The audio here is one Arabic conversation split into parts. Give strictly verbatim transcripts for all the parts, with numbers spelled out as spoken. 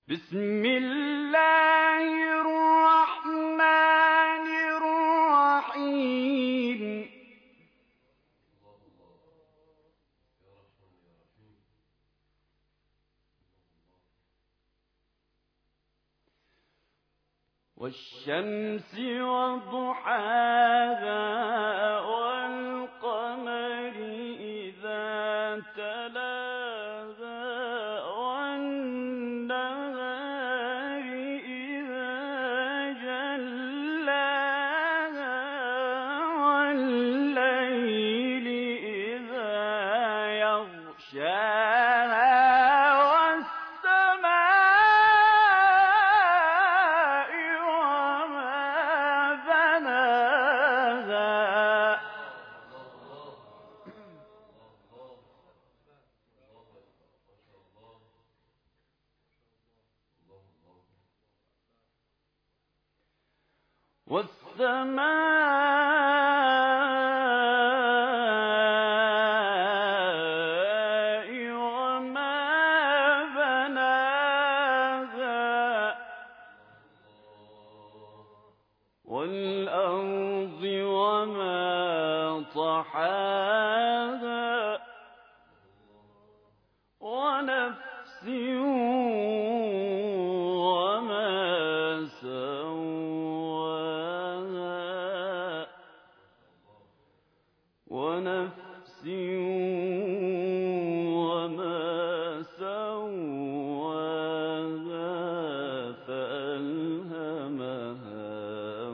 بسم الله الرحمن الرحيم والشمس وضحاها والقمر إذا تلاها والنهار إذا جلاها والليل إذا يغشاها والسماء وما بناها والأرض وما طحاها ونفس وما سواها ونفس وما سواها فألهمها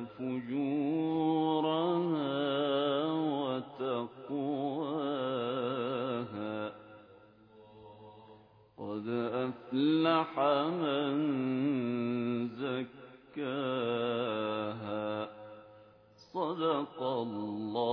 فجورها وتقواها قد أفلح من زكاها صدق الله